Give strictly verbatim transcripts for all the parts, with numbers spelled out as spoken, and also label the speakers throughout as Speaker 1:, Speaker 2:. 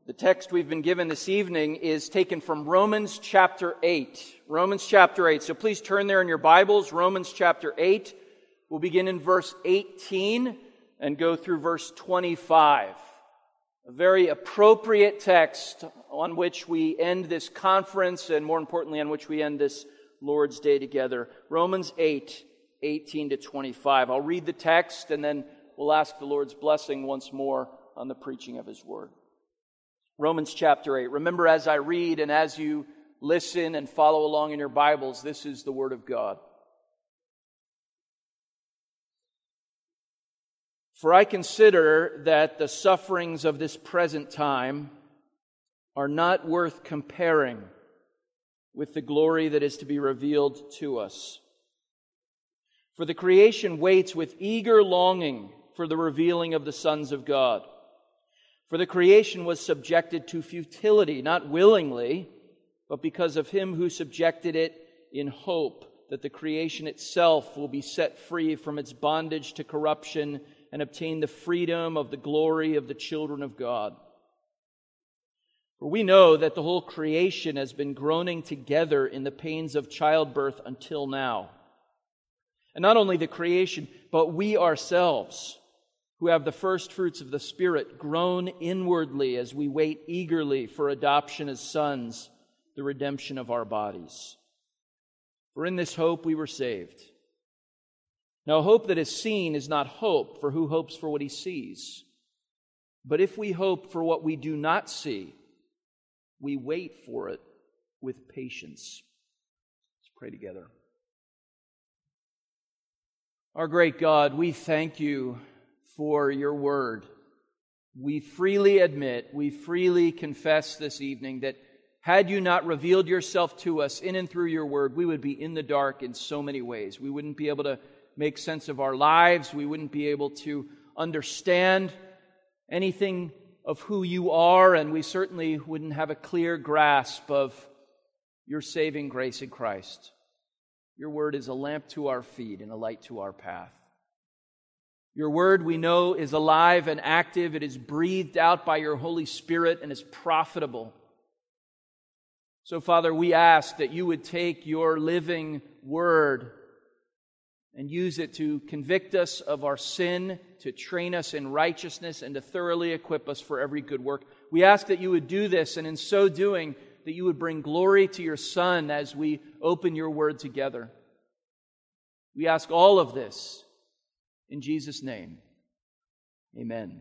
Speaker 1: The text we've been given this evening is taken from Romans chapter eight. Romans chapter eight. So please turn there in your Bibles. Romans chapter eight. We'll begin in verse eighteen and go through verse twenty-five. A very appropriate text on which we end this conference and more importantly on which we end this Lord's Day together. Romans eight, eighteen to twenty-five. I'll read the text and then we'll ask the Lord's blessing once more on the preaching of His Word. Romans chapter eight. Remember, as I read and as you listen and follow along in your Bibles, this is the Word of God. For I consider that the sufferings of this present time are not worth comparing with the glory that is to be revealed to us. For the creation waits with eager longing for the revealing of the sons of God. For the creation was subjected to futility, not willingly, but because of Him who subjected it in hope that the creation itself will be set free from its bondage to corruption and obtain the freedom of the glory of the children of God. For we know that the whole creation has been groaning together in the pains of childbirth until now. And not only the creation, but we ourselves, who have the first fruits of the Spirit, groan inwardly as we wait eagerly for adoption as sons, the redemption of our bodies. For in this hope we were saved. Now, hope that is seen is not hope, for who hopes for what he sees? But if we hope for what we do not see, we wait for it with patience. Let's pray together. Our great God, we thank You for Your Word. We freely admit, we freely confess this evening that had You not revealed Yourself to us in and through Your Word, we would be in the dark in so many ways. We wouldn't be able to make sense of our lives. We wouldn't be able to understand anything of who You are, and we certainly wouldn't have a clear grasp of Your saving grace in Christ. Your Word is a lamp to our feet and a light to our path. Your Word, we know, is alive and active. It is breathed out by Your Holy Spirit and is profitable. So, Father, we ask that You would take Your living Word and use it to convict us of our sin, to train us in righteousness, and to thoroughly equip us for every good work. We ask that You would do this, and in so doing, that You would bring glory to Your Son as we open Your Word together. We ask all of this in Jesus' name. Amen.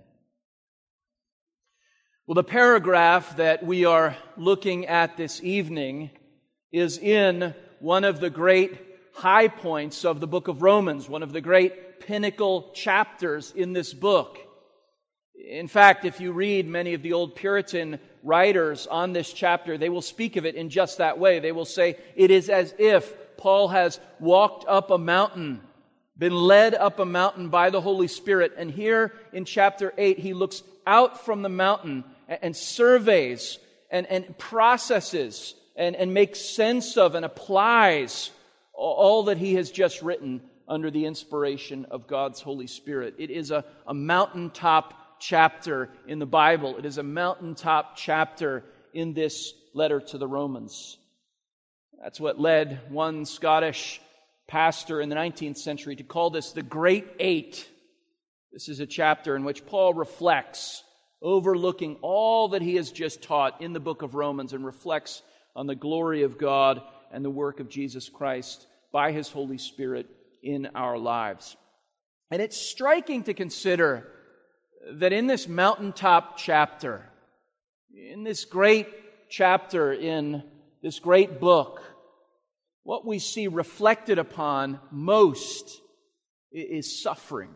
Speaker 1: Well, the paragraph that we are looking at this evening is in one of the great high points of the book of Romans, one of the great pinnacle chapters in this book. In fact, if you read many of the old Puritan writers on this chapter, they will speak of it in just that way. They will say it is as if Paul has walked up a mountain, been led up a mountain by the Holy Spirit, and here in chapter eight, he looks out from the mountain and, and surveys and, and processes and, and makes sense of and applies all that he has just written under the inspiration of God's Holy Spirit. It is a, a mountaintop chapter in the Bible. It is a mountaintop chapter in this letter to the Romans. That's what led one Scottish pastor in the nineteenth century to call this the Great Eight. This is a chapter in which Paul reflects, overlooking all that he has just taught in the book of Romans, and reflects on the glory of God and the work of Jesus Christ by His Holy Spirit in our lives. And it's striking to consider that in this mountaintop chapter, in this great chapter in this great book, what we see reflected upon most is suffering.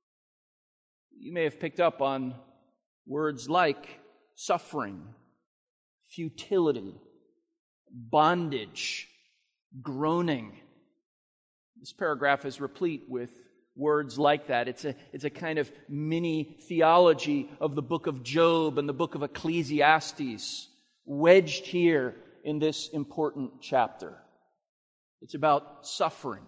Speaker 1: You may have picked up on words like suffering, futility, bondage, groaning. This paragraph is replete with words like that. It's a, it's a kind of mini theology of the book of Job and the book of Ecclesiastes, wedged here in this important chapter. It's about suffering.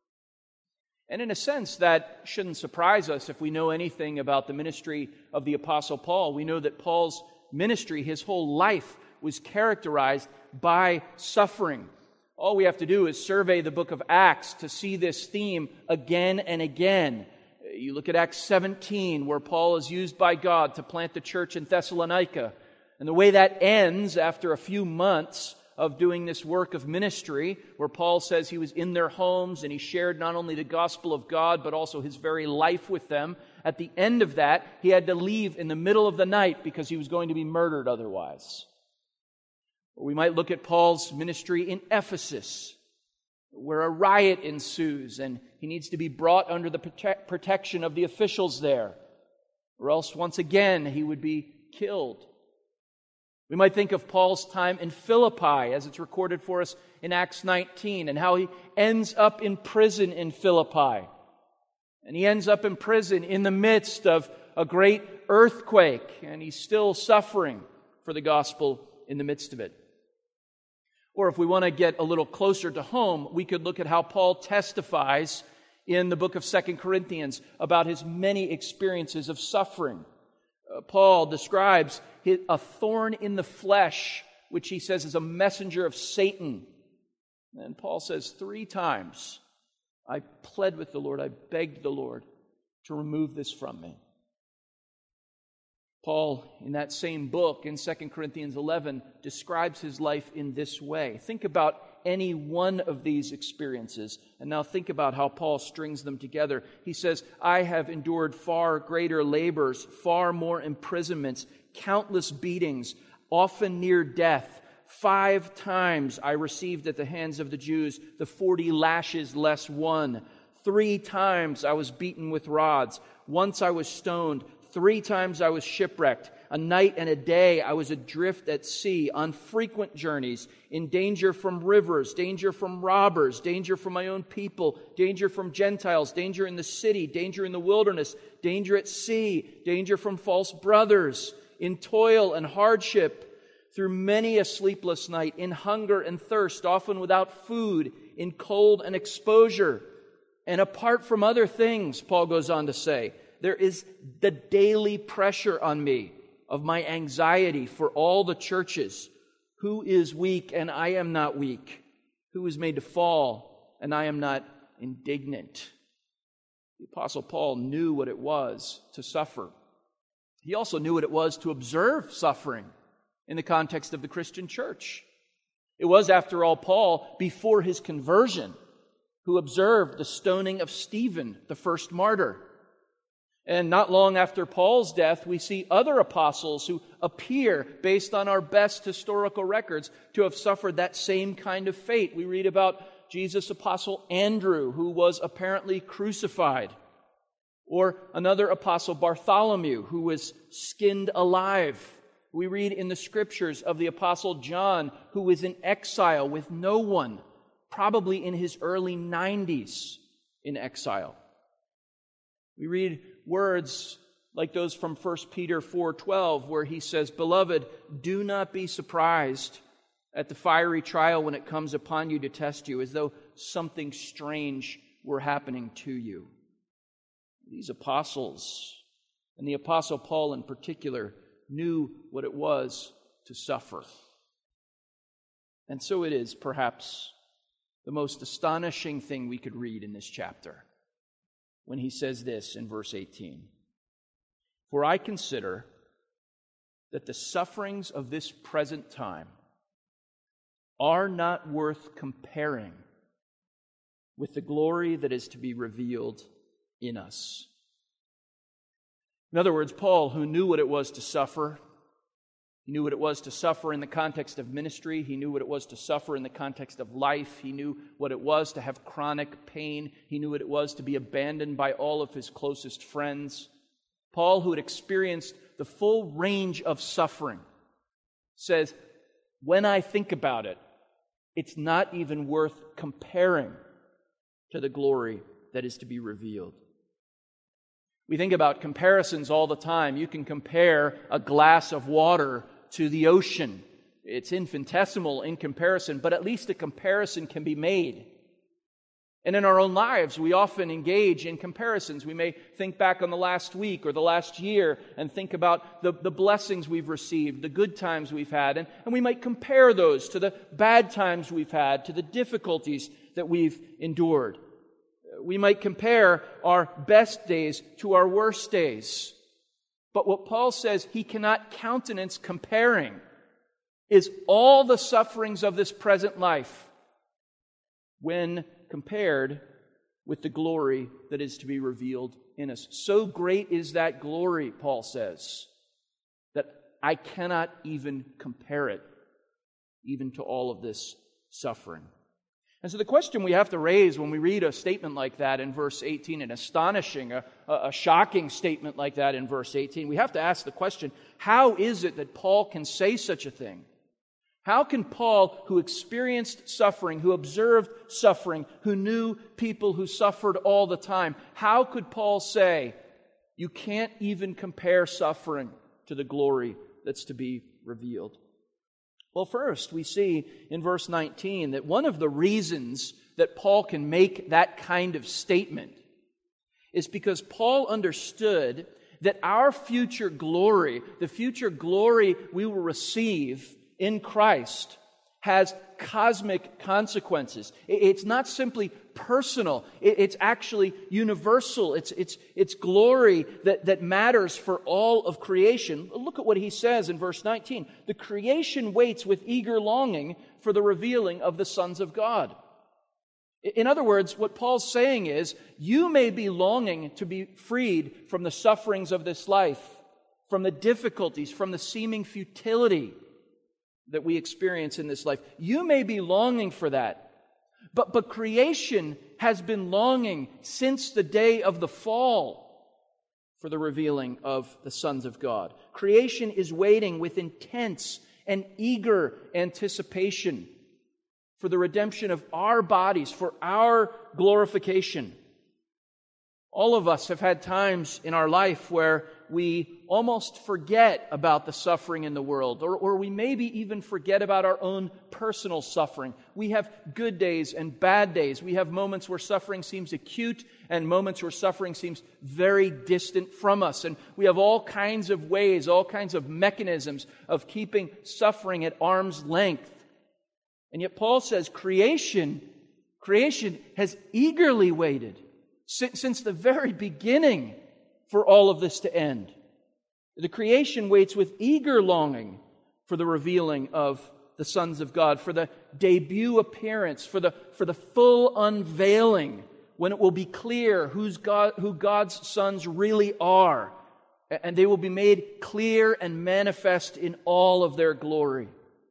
Speaker 1: And in a sense, that shouldn't surprise us if we know anything about the ministry of the Apostle Paul. We know that Paul's ministry, his whole life, was characterized by suffering. All we have to do is survey the book of Acts to see this theme again and again. You look at Acts seventeen, where Paul is used by God to plant the church in Thessalonica. And the way that ends after a few months of doing this work of ministry, where Paul says he was in their homes and he shared not only the gospel of God, but also his very life with them. At the end of that, he had to leave in the middle of the night because he was going to be murdered otherwise. Or we might look at Paul's ministry in Ephesus, where a riot ensues and he needs to be brought under the prote- protection of the officials there, or else once again he would be killed. We might think of Paul's time in Philippi, as it's recorded for us in Acts nineteen, and how he ends up in prison in Philippi. And he ends up in prison in the midst of a great earthquake, and he's still suffering for the gospel in the midst of it. Or if we want to get a little closer to home, we could look at how Paul testifies in the book of Second Corinthians about his many experiences of suffering. Uh, Paul describes his, a thorn in the flesh, which he says is a messenger of Satan. And Paul says three times, I pled with the Lord, I begged the Lord to remove this from me. Paul, in that same book, in Second Corinthians eleven, describes his life in this way. Think about any one of these experiences, and now think about how Paul strings them together. He says, I have endured far greater labors, far more imprisonments, countless beatings, often near death. Five times I received at the hands of the Jews the forty lashes less one. Three times I was beaten with rods. Once I was stoned. Three times I was shipwrecked. A night and a day I was adrift at sea, on frequent journeys, in danger from rivers, danger from robbers, danger from my own people, danger from Gentiles, danger in the city, danger in the wilderness, danger at sea, danger from false brothers, in toil and hardship, through many a sleepless night, in hunger and thirst, often without food, in cold and exposure. And apart from other things, Paul goes on to say, there is the daily pressure on me of my anxiety for all the churches. Who is weak and I am not weak? Who is made to fall and I am not indignant? The Apostle Paul knew what it was to suffer. He also knew what it was to observe suffering in the context of the Christian church. It was, after all, Paul, before his conversion, who observed the stoning of Stephen, the first martyr. And not long after Paul's death, we see other apostles who appear, based on our best historical records, to have suffered that same kind of fate. We read about Jesus' apostle Andrew, who was apparently crucified. Or another apostle, Bartholomew, who was skinned alive. We read in the scriptures of the apostle John, who was in exile with no one, probably in his early nineties in exile. We read words like those from First Peter four twelve, where he says, Beloved, do not be surprised at the fiery trial when it comes upon you to test you, as though something strange were happening to you. These apostles, and the Apostle Paul in particular, knew what it was to suffer. And so it is, perhaps, the most astonishing thing we could read in this chapter, when he says this in verse eighteen. For I consider that the sufferings of this present time are not worth comparing with the glory that is to be revealed in us. In other words, Paul, who knew what it was to suffer, he knew what it was to suffer in the context of ministry. He knew what it was to suffer in the context of life. He knew what it was to have chronic pain. He knew what it was to be abandoned by all of his closest friends. Paul, who had experienced the full range of suffering, says, when I think about it, it's not even worth comparing to the glory that is to be revealed. We think about comparisons all the time. You can compare a glass of water to the ocean. It's infinitesimal in comparison, but at least a comparison can be made. And in our own lives, we often engage in comparisons. We may think back on the last week or the last year and think about the, the blessings we've received, the good times we've had, and, and we might compare those to the bad times we've had, to the difficulties that we've endured. We might compare our best days to our worst days. But what Paul says he cannot countenance comparing is all the sufferings of this present life when compared with the glory that is to be revealed in us. So great is that glory, Paul says, that I cannot even compare it even to all of this suffering. And so the question we have to raise when we read a statement like that in verse eighteen, an astonishing, a, a shocking statement like that in verse eighteen, we have to ask the question, how is it that Paul can say such a thing? How can Paul, who experienced suffering, who observed suffering, who knew people who suffered all the time, how could Paul say, you can't even compare suffering to the glory that's to be revealed? Well, first, we see in verse nineteen that one of the reasons that Paul can make that kind of statement is because Paul understood that our future glory, the future glory we will receive in Christ, has cosmic consequences. It's not simply personal. It's actually universal. It's, it's, it's glory that, that matters for all of creation. Look at what he says in verse nineteen. The creation waits with eager longing for the revealing of the sons of God. In other words, what Paul's saying is, you may be longing to be freed from the sufferings of this life, from the difficulties, from the seeming futility that we experience in this life. You may be longing for that. But, but creation has been longing since the day of the fall for the revealing of the sons of God. Creation is waiting with intense and eager anticipation for the redemption of our bodies, for our glorification. All of us have had times in our life where we almost forget about the suffering in the world, or, or we maybe even forget about our own personal suffering. We have good days and bad days. We have moments where suffering seems acute and moments where suffering seems very distant from us. And we have all kinds of ways, all kinds of mechanisms of keeping suffering at arm's length. And yet Paul says creation, creation has eagerly waited since, since the very beginning for all of this to end. The creation waits with eager longing for the revealing of the sons of God, for the debut appearance, for the, for the full unveiling, when it will be clear who's God, who God's sons really are, and they will be made clear and manifest in all of their glory.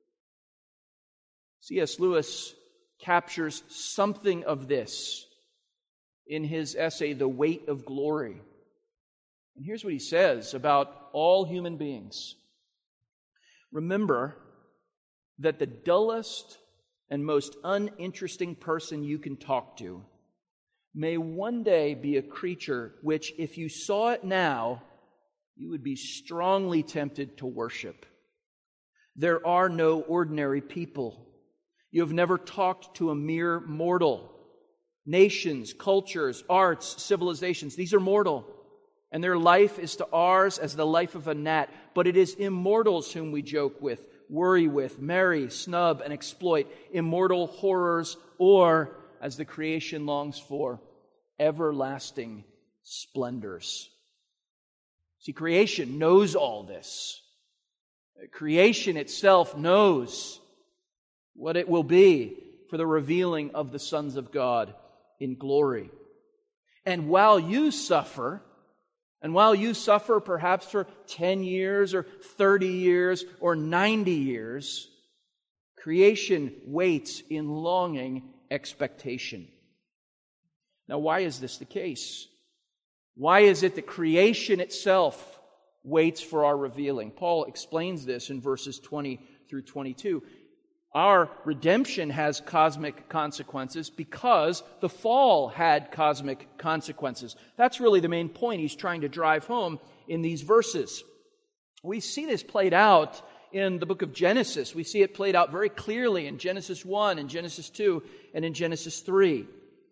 Speaker 1: C S Lewis captures something of this in his essay, The Weight of Glory. And here's what he says about all human beings. Remember that the dullest and most uninteresting person you can talk to may one day be a creature which, if you saw it now, you would be strongly tempted to worship. There are no ordinary people. You have never talked to a mere mortal. Nations, cultures, arts, civilizations, these are mortal. And their life is to ours as the life of a gnat. But it is immortals whom we joke with, worry with, marry, snub, and exploit. Immortal horrors, or, as the creation longs for, everlasting splendors. See, creation knows all this. Creation itself knows what it will be for the revealing of the sons of God in glory. And while you suffer, and while you suffer perhaps for ten years or thirty years or ninety years, creation waits in longing expectation. Now, why is this the case? Why is it that creation itself waits for our revealing? Paul explains this in verses twenty through twenty-two. Our redemption has cosmic consequences because the fall had cosmic consequences. That's really the main point he's trying to drive home in these verses. We see this played out in the book of Genesis. We see it played out very clearly in Genesis one, and Genesis two, and in Genesis three.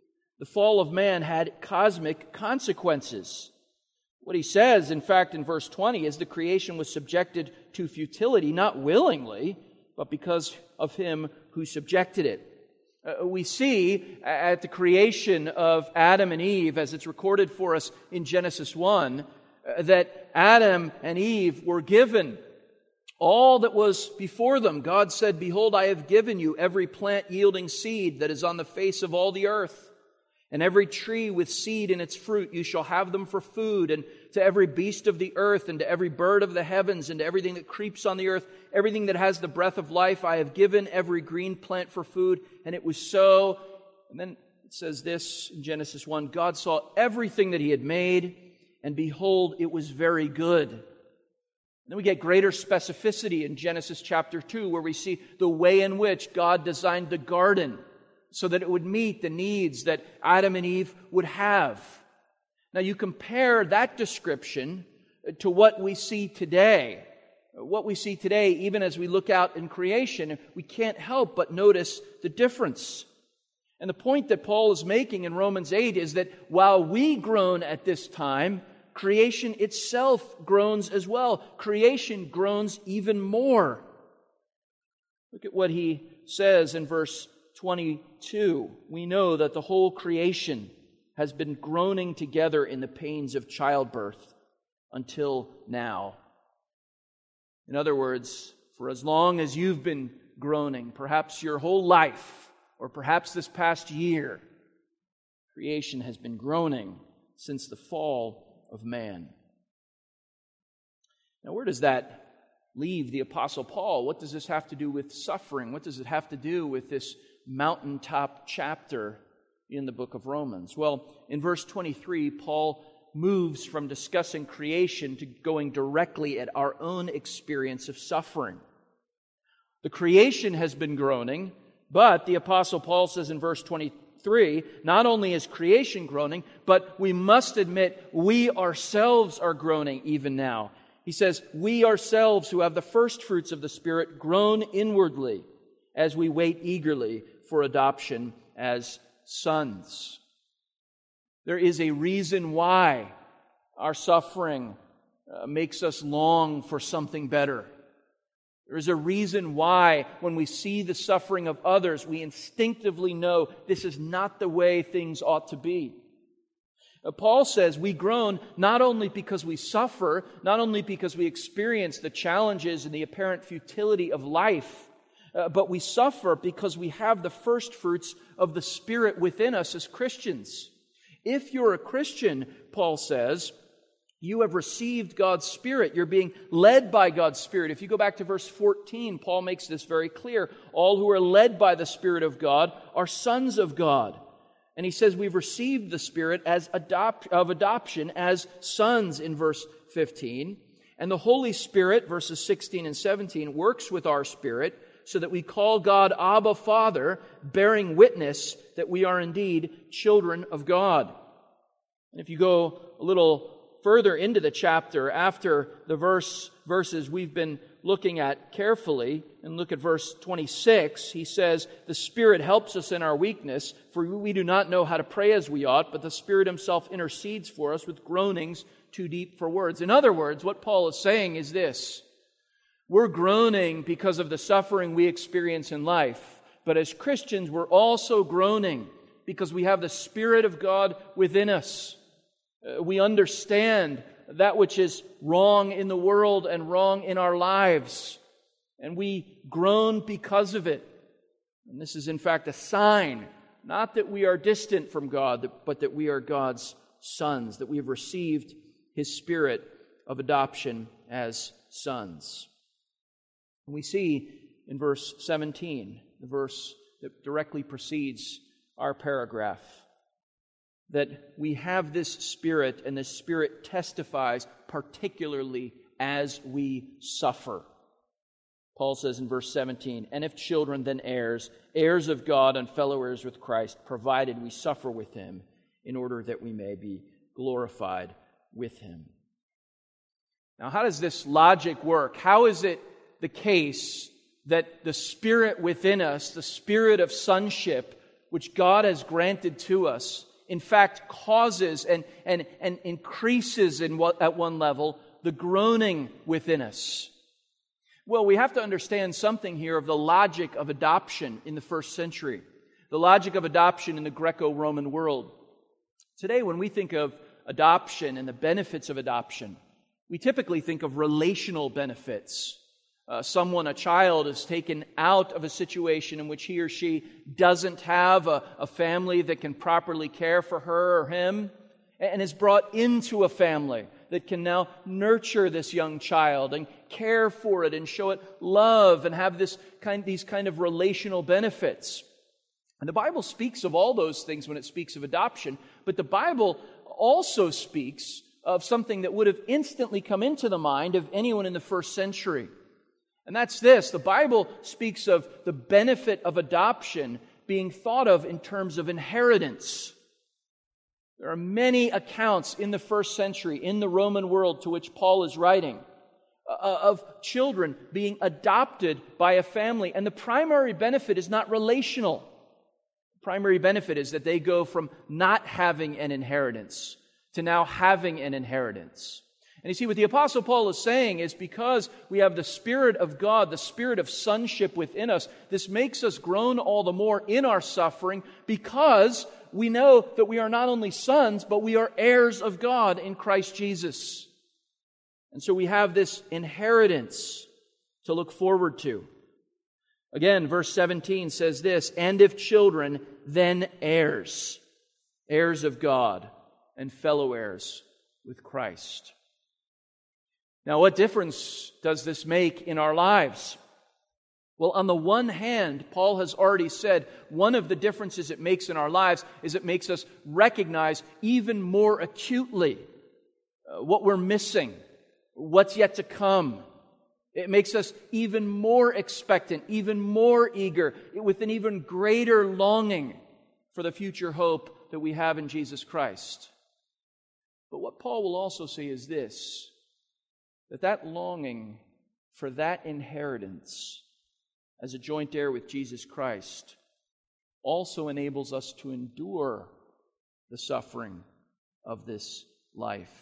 Speaker 1: The fall of man had cosmic consequences. What he says, in fact, in verse twenty, is the creation was subjected to futility, not willingly, but because of him who subjected it. Uh, we see at the creation of Adam and Eve, as it's recorded for us in Genesis one, uh, that Adam and Eve were given all that was before them. God said, "Behold, I have given you every plant yielding seed that is on the face of all the earth, and every tree with seed in its fruit. You shall have them for food, and to every beast of the earth, and to every bird of the heavens, and to everything that creeps on the earth, everything that has the breath of life, I have given every green plant for food." And it was so. And then it says this in Genesis one, God saw everything that He had made, and behold, it was very good. And then we get greater specificity in Genesis chapter two, where we see the way in which God designed the garden so that it would meet the needs that Adam and Eve would have. Now you compare that description to what we see today. What we see today, even as we look out in creation, we can't help but notice the difference. And the point that Paul is making in Romans eight is that while we groan at this time, creation itself groans as well. Creation groans even more. Look at what he says in verse twenty-two. We know that the whole creation has been groaning together in the pains of childbirth until now. In other words, for as long as you've been groaning, perhaps your whole life, or perhaps this past year, creation has been groaning since the fall of man. Now, where does that leave the Apostle Paul? What does this have to do with suffering? What does it have to do with this mountaintop chapter in the book of Romans? Well, in verse twenty-three, Paul moves from discussing creation to going directly at our own experience of suffering. The creation has been groaning, but the Apostle Paul says in verse twenty-three, not only is creation groaning, but we must admit we ourselves are groaning even now. He says, we ourselves who have the first fruits of the Spirit groan inwardly as we wait eagerly for adoption as sons. There is a reason why our suffering uh, makes us long for something better. There is a reason why when we see the suffering of others, we instinctively know this is not the way things ought to be. Uh, Paul says we groan not only because we suffer, not only because we experience the challenges and the apparent futility of life, uh, but we suffer because we have the first fruits of the Spirit within us as Christians. If you're a Christian, Paul says, you have received God's Spirit. You're being led by God's Spirit. If you go back to verse fourteen, Paul makes this very clear. All who are led by the Spirit of God are sons of God. And he says we've received the Spirit as adopt, of adoption as sons in verse fifteen. And the Holy Spirit, verses sixteen and seventeen, works with our spirit so that we call God Abba, Father, bearing witness that we are indeed children of God. And if you go a little further into the chapter, after the verse verses we've been looking at carefully, and look at verse twenty-six, he says, the Spirit helps us in our weakness, for we do not know how to pray as we ought, but the Spirit Himself intercedes for us with groanings too deep for words. In other words, what Paul is saying is this: we're groaning because of the suffering we experience in life, but as Christians, we're also groaning because we have the Spirit of God within us. Uh, we understand that which is wrong in the world and wrong in our lives, and we groan because of it. And this is in fact a sign, not that we are distant from God, but that we are God's sons, that we have received His Spirit of adoption as sons. And we see in verse seventeen, the verse that directly precedes our paragraph, that we have this Spirit, and this Spirit testifies particularly as we suffer. Paul says in verse seventeen, and if children, then heirs, heirs of God and fellow heirs with Christ, provided we suffer with Him, in order that we may be glorified with Him. Now, how does this logic work? How is it the case that the Spirit within us, the Spirit of sonship, which God has granted to us, in fact causes and, and, and increases in what, at one level the groaning within us? Well, we have to understand something here of the logic of adoption in the first century, the logic of adoption in the Greco-Roman world. Today, when we think of adoption and the benefits of adoption, we typically think of relational benefits. Uh, someone, a child, is taken out of a situation in which he or she doesn't have a, a family that can properly care for her or him, and is brought into a family that can now nurture this young child and care for it and show it love and have this kind, these kind of relational benefits. And the Bible speaks of all those things when it speaks of adoption, but the Bible also speaks of something that would have instantly come into the mind of anyone in the first century. And that's this: the Bible speaks of the benefit of adoption being thought of in terms of inheritance. There are many accounts in the first century, in the Roman world to which Paul is writing, uh, of children being adopted by a family. And the primary benefit is not relational. The primary benefit is that they go from not having an inheritance to now having an inheritance. And you see, what the Apostle Paul is saying is because we have the Spirit of God, the Spirit of sonship within us, this makes us groan all the more in our suffering because we know that we are not only sons, but we are heirs of God in Christ Jesus. And so we have this inheritance to look forward to. Again, verse seventeen says this, "And if children, then heirs, heirs of God and fellow heirs with Christ." Now, what difference does this make in our lives? Well, on the one hand, Paul has already said one of the differences it makes in our lives is it makes us recognize even more acutely uh, what we're missing, what's yet to come. It makes us even more expectant, even more eager, with an even greater longing for the future hope that we have in Jesus Christ. But what Paul will also say is this, that that longing for that inheritance as a joint heir with Jesus Christ also enables us to endure the suffering of this life.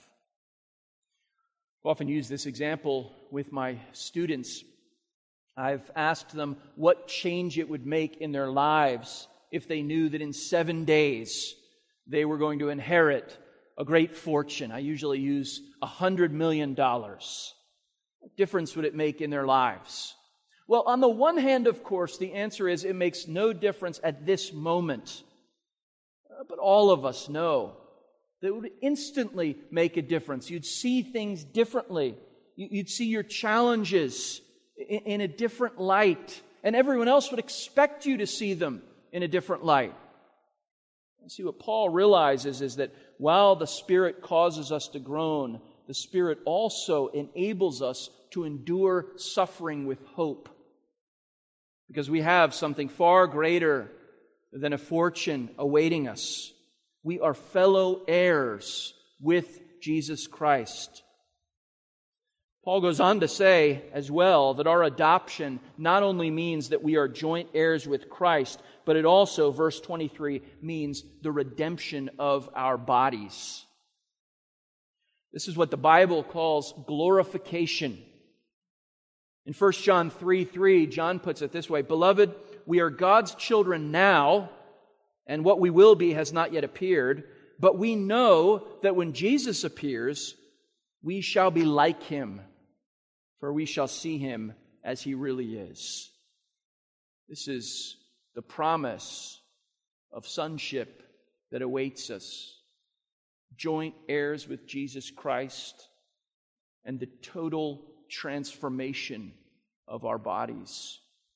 Speaker 1: I often use this example with my students. I've asked them what change it would make in their lives if they knew that in seven days they were going to inherit a great fortune. I usually use a hundred million dollars. What difference would it make in their lives? Well, on the one hand, of course, the answer is it makes no difference at this moment. Uh, but all of us know that it would instantly make a difference. You'd see things differently. You'd see your challenges in, in a different light. And everyone else would expect you to see them in a different light. And see, what Paul realizes is that while the Spirit causes us to groan, the Spirit also enables us to endure suffering with hope. Because we have something far greater than a fortune awaiting us. We are fellow heirs with Jesus Christ. Paul goes on to say as well that our adoption not only means that we are joint heirs with Christ, but it also, verse twenty-three, means the redemption of our bodies. This is what the Bible calls glorification. In First John three three, John puts it this way, "Beloved, we are God's children now, and what we will be has not yet appeared, but we know that when Jesus appears, we shall be like Him, for we shall see Him as He really is." This is the promise of sonship that awaits us. Joint heirs with Jesus Christ and the total transformation of our bodies.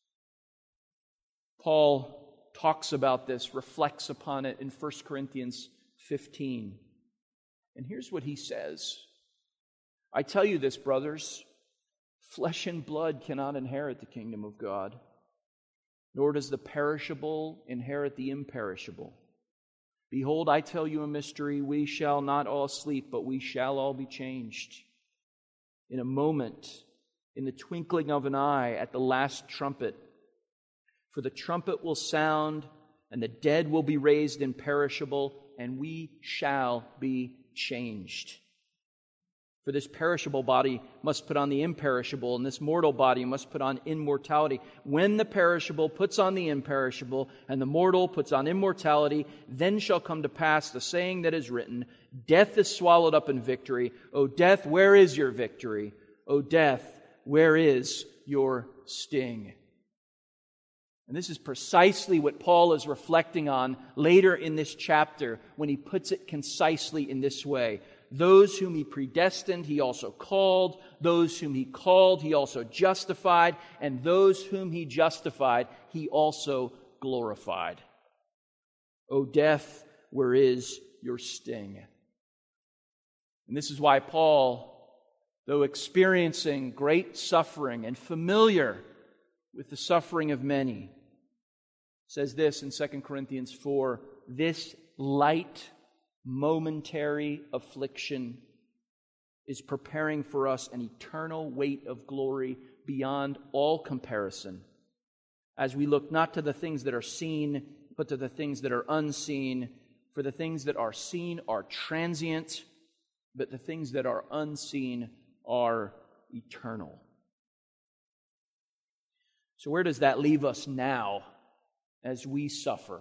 Speaker 1: Paul talks about this, reflects upon it in First Corinthians fifteen. And here's what he says. "I tell you this, brothers, flesh and blood cannot inherit the kingdom of God, nor does the perishable inherit the imperishable. Behold, I tell you a mystery, we shall not all sleep, but we shall all be changed. In a moment, in the twinkling of an eye, at the last trumpet. For the trumpet will sound, and the dead will be raised imperishable, and we shall be changed. For this perishable body must put on the imperishable, and this mortal body must put on immortality. When the perishable puts on the imperishable, and the mortal puts on immortality, then shall come to pass the saying that is written, Death is swallowed up in victory. O death, where is your victory? O death, where is your sting? And this is precisely what Paul is reflecting on later in this chapter when he puts it concisely in this way. Those whom he predestined, he also called. Those whom he called, he also justified. And those whom he justified, he also glorified. O death, where is your sting? And this is why Paul, though experiencing great suffering and familiar with the suffering of many, says this in Second Corinthians four, this light momentary affliction is preparing for us an eternal weight of glory beyond all comparison, as we look not to the things that are seen, but to the things that are unseen. For the things that are seen are transient, but the things that are unseen are eternal. So where does that leave us now as we suffer?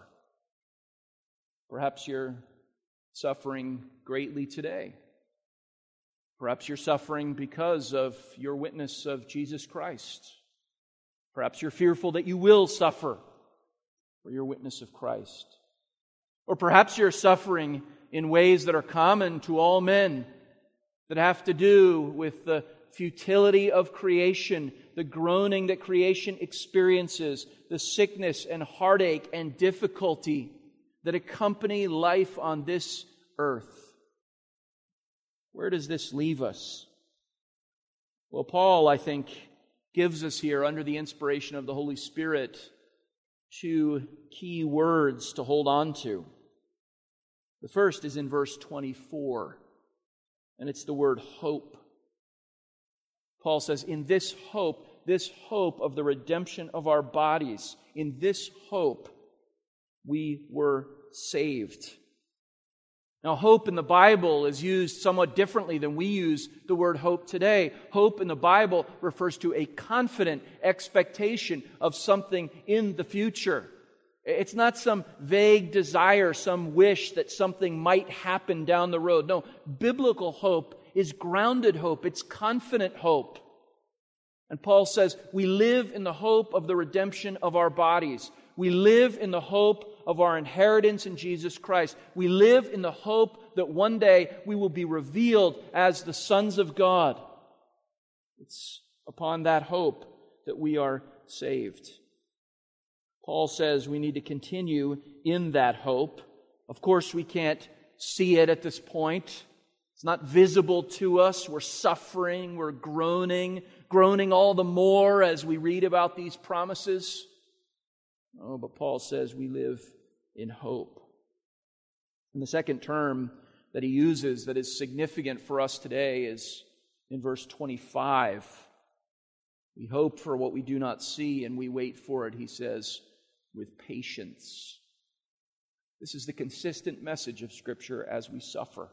Speaker 1: Perhaps you're suffering greatly today. Perhaps you're suffering because of your witness of Jesus Christ. Perhaps you're fearful that you will suffer for your witness of Christ. Or perhaps you're suffering in ways that are common to all men, that have to do with the futility of creation, the groaning that creation experiences, the sickness and heartache and difficulty that accompany life on this earth. Where does this leave us? Well, Paul, I think, gives us here, under the inspiration of the Holy Spirit, two key words to hold on to. The first is in verse twenty-four, and it's the word hope. Paul says, in this hope, this hope of the redemption of our bodies, in this hope, we were saved. Now, hope in the Bible is used somewhat differently than we use the word hope today. Hope in the Bible refers to a confident expectation of something in the future. It's not some vague desire, some wish that something might happen down the road. No, biblical hope is grounded hope. It's confident hope. And Paul says, we live in the hope of the redemption of our bodies. We live in the hope of our inheritance in Jesus Christ. We live in the hope that one day we will be revealed as the sons of God. It's upon that hope that we are saved. Paul says we need to continue in that hope. Of course, we can't see it at this point. It's not visible to us. We're suffering, we're groaning, groaning all the more as we read about these promises. Oh, but Paul says we live in hope. And the second term that he uses that is significant for us today is in verse twenty-five. We hope for what we do not see, and we wait for it, he says, with patience. This is the consistent message of Scripture as we suffer.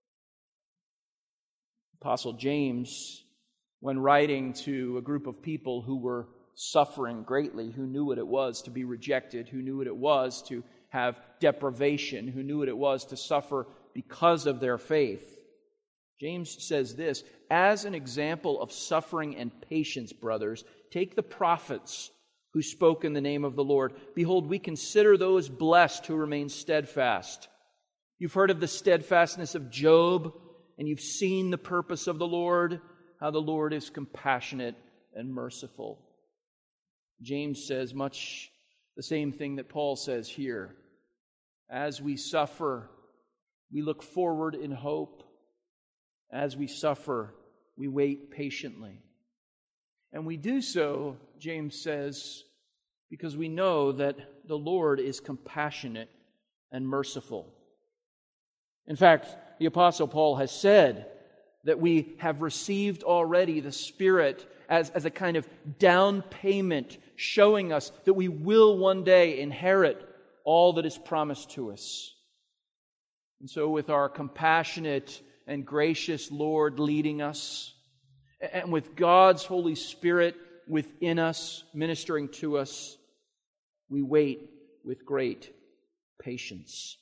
Speaker 1: Apostle James, when writing to a group of people who were suffering greatly, who knew what it was to be rejected, who knew what it was to have deprivation, who knew what it was to suffer because of their faith. James says this, as an example of suffering and patience, brothers, take the prophets who spoke in the name of the Lord. Behold, we consider those blessed who remain steadfast. You've heard of the steadfastness of Job, and you've seen the purpose of the Lord, how the Lord is compassionate and merciful. James says much the same thing that Paul says here. As we suffer, we look forward in hope. As we suffer, we wait patiently. And we do so, James says, because we know that the Lord is compassionate and merciful. In fact, the Apostle Paul has said that we have received already the Spirit as, as a kind of down payment, showing us that we will one day inherit all that is promised to us. And so with our compassionate and gracious Lord leading us, and with God's Holy Spirit within us, ministering to us, we wait with great patience.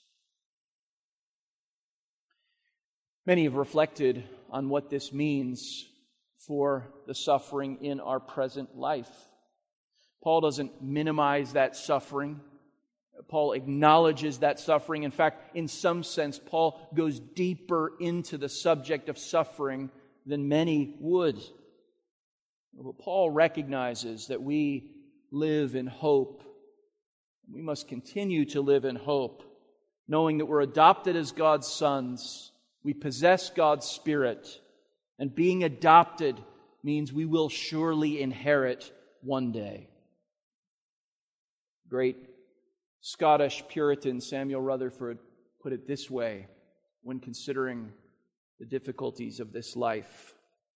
Speaker 1: Many have reflected on what this means for the suffering in our present life. Paul doesn't minimize that suffering. Paul acknowledges that suffering. In fact, in some sense, Paul goes deeper into the subject of suffering than many would. But Paul recognizes that we live in hope. We must continue to live in hope, knowing that we're adopted as God's sons. We possess God's Spirit, and being adopted means we will surely inherit one day. Great Scottish Puritan Samuel Rutherford put it this way when considering the difficulties of this life.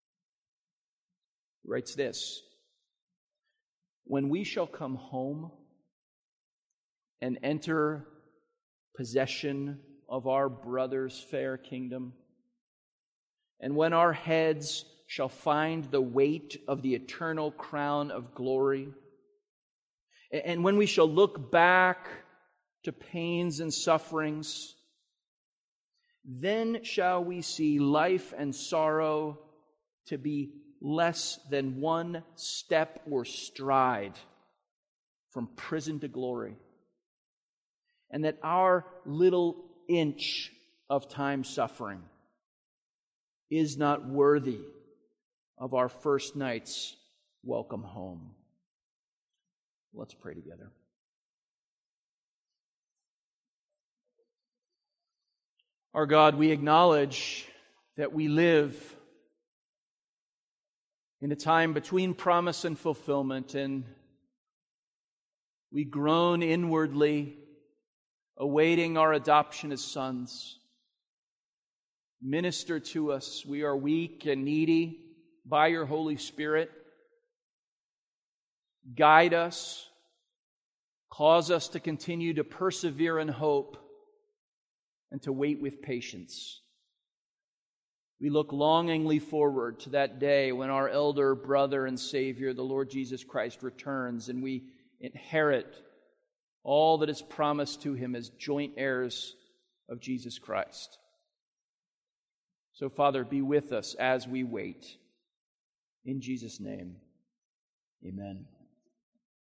Speaker 1: He writes this: "When we shall come home and enter possession of our brother's fair kingdom, and when our heads shall find the weight of the eternal crown of glory, and when we shall look back to pains and sufferings, then shall we see life and sorrow to be less than one step or stride from prison to glory, and that our little inch of time suffering is not worthy of our first night's welcome home." Let's pray together. Our God, we acknowledge that we live in a time between promise and fulfillment, and we groan inwardly, awaiting our adoption as sons. Minister to us. We are weak and needy by your Holy Spirit. Guide us. Cause us to continue to persevere in hope and to wait with patience. We look longingly forward to that day when our elder brother and Savior, the Lord Jesus Christ, returns and we inherit all that is promised to Him as joint heirs of Jesus Christ. So, Father, be with us as we wait. In Jesus' name, amen.